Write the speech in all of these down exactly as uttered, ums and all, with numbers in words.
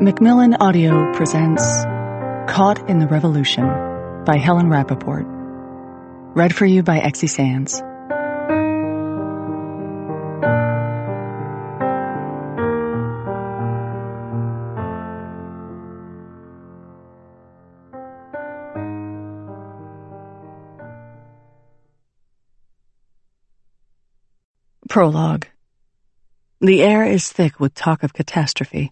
Macmillan Audio presents Caught in the Revolution by Helen Rappaport. Read for you by Exie Sands. Prologue. The air is thick with talk of catastrophe.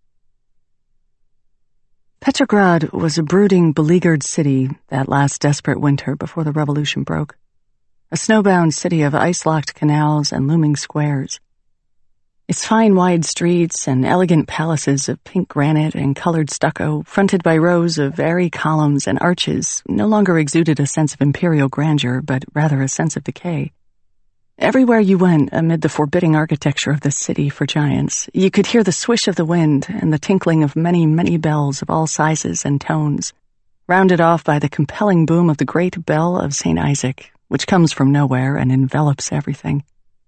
Petrograd was a brooding, beleaguered city that last desperate winter before the revolution broke. A snowbound city of ice-locked canals and looming squares. Its fine wide streets and elegant palaces of pink granite and colored stucco, fronted by rows of airy columns and arches, no longer exuded a sense of imperial grandeur, but rather a sense of decay. Everywhere you went amid the forbidding architecture of this city for giants, you could hear the swish of the wind and the tinkling of many, many bells of all sizes and tones, rounded off by the compelling boom of the great bell of Saint Isaac, which comes from nowhere and envelops everything.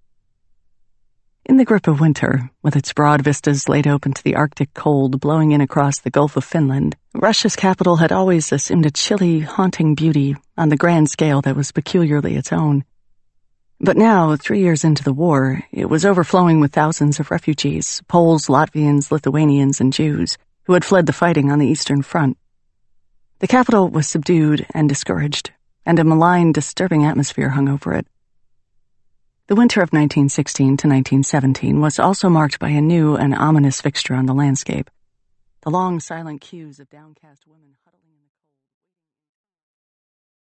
In the grip of winter, with its broad vistas laid open to the Arctic cold blowing in across the Gulf of Finland, Russia's capital had always assumed a chilly, haunting beauty on the grand scale that was peculiarly its own. But now, three years into the war, it was overflowing with thousands of refugees, Poles, Latvians, Lithuanians, and Jews, who had fled the fighting on the Eastern Front. The capital was subdued and discouraged, and a malign, disturbing atmosphere hung over it. The winter of nineteen sixteen to nineteen seventeen was also marked by a new and ominous fixture on the landscape. The long, silent queues of downcast women